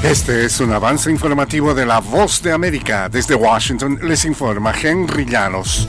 Este es un avance informativo de La Voz de América. Desde Washington les informa Henry Llanos.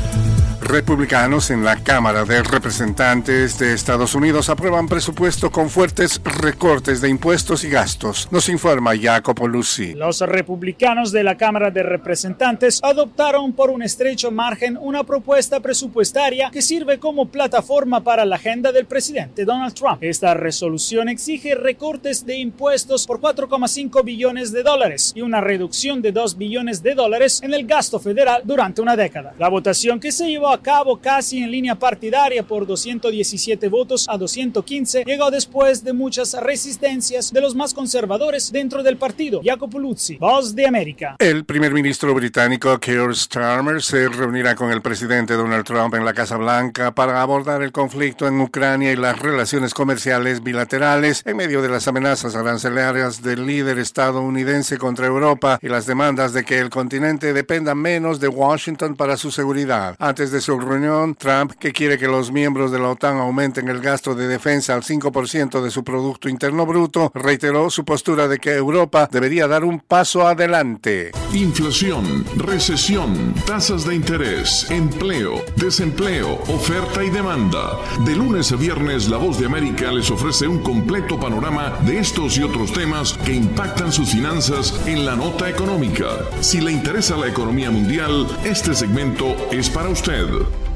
Republicanos en la Cámara de Representantes de Estados Unidos aprueban presupuesto con fuertes recortes de impuestos y gastos. Nos informa Jacopo Luzzi. Los republicanos de la Cámara de Representantes adoptaron por un estrecho margen una propuesta presupuestaria que sirve como plataforma para la agenda del presidente Donald Trump. Esta resolución exige recortes de impuestos por $4,5 billones y una reducción de $2 billones en el gasto federal durante una década. La votación, que se llevó a cabo casi en línea partidaria por 217 votos a 215, llegó después de muchas resistencias de los más conservadores dentro del partido. Jacopo Luzzi, Voz de América. El primer ministro británico Keir Starmer se reunirá con el presidente Donald Trump en la Casa Blanca para abordar el conflicto en Ucrania y las relaciones comerciales bilaterales en medio de las amenazas arancelarias del líder estadounidense contra Europa y las demandas de que el continente dependa menos de Washington para su seguridad. Antes de su reunión, Trump, que quiere que los miembros de la OTAN aumenten el gasto de defensa al 5% de su Producto Interno Bruto, reiteró su postura de que Europa debería dar un paso adelante. Inflación, recesión, tasas de interés, empleo, desempleo, oferta y demanda. De lunes a viernes, La Voz de América les ofrece un completo panorama de estos y otros temas que impactan sus finanzas en la nota económica. Si le interesa la economía mundial, este segmento es para usted.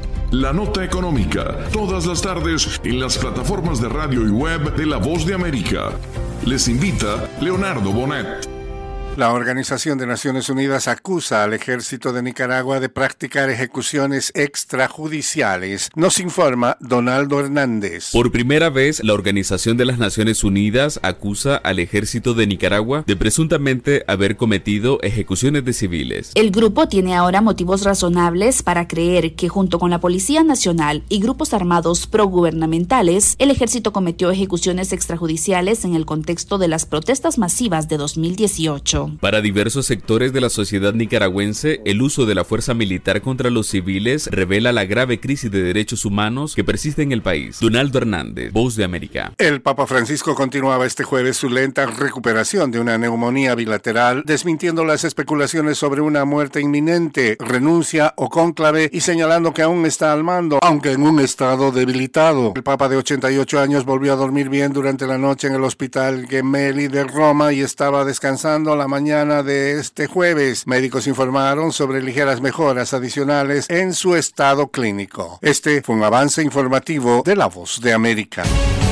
La Nota Económica, todas las tardes en las plataformas de radio y web de La Voz de América. Les invita Leonardo Bonet. La Organización de Naciones Unidas acusa al ejército de Nicaragua de practicar ejecuciones extrajudiciales. Nos informa Donaldo Hernández. Por primera vez, la Organización de las Naciones Unidas acusa al ejército de Nicaragua de presuntamente haber cometido ejecuciones de civiles. El grupo tiene ahora motivos razonables para creer que junto con la Policía Nacional y grupos armados progubernamentales, el ejército cometió ejecuciones extrajudiciales en el contexto de las protestas masivas de 2018. Para diversos sectores de la sociedad nicaragüense, el uso de la fuerza militar contra los civiles revela la grave crisis de derechos humanos que persiste en el país. Donaldo Hernández, Voz de América. El Papa Francisco continuaba este jueves su lenta recuperación de una neumonía bilateral, desmintiendo las especulaciones sobre una muerte inminente, renuncia o cónclave y señalando que aún está al mando, aunque en un estado debilitado. El Papa de 88 años volvió a dormir bien durante la noche en el Hospital Gemelli de Roma y estaba descansando la mañana de este jueves. Médicos informaron sobre ligeras mejoras adicionales en su estado clínico. Este fue un avance informativo de La Voz de América.